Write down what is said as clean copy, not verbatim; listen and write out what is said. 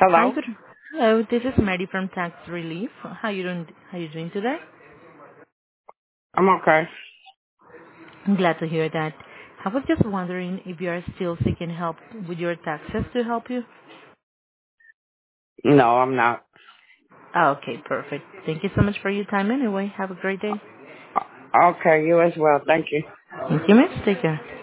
Hi, Hello? good. Hello, this is Mary from Tax Relief. How you doing? How you doing today? I'm okay. I'm glad to hear that. I was just wondering if you are still seeking help with your taxes to help you. No, I'm not. Okay, perfect. Thank you so much for your time. Anyway, have a great day. Okay, you as well. Thank you. Thank you, miss. Take care.